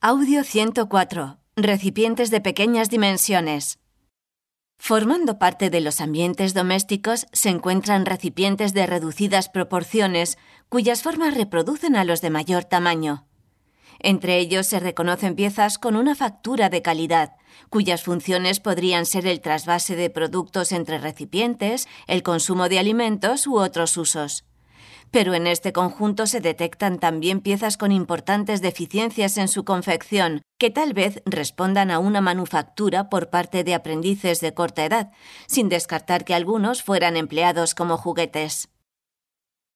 Audio 104. Recipientes de pequeñas dimensiones. Formando parte de los ambientes domésticos se encuentran recipientes de reducidas proporciones cuyas formas reproducen a los de mayor tamaño. Entre ellos se reconocen piezas con una factura de calidad, cuyas funciones podrían ser el trasvase de productos entre recipientes, el consumo de alimentos u otros usos. Pero en este conjunto se detectan también piezas con importantes deficiencias en su confección, que tal vez respondan a una manufactura por parte de aprendices de corta edad, sin descartar que algunos fueran empleados como juguetes.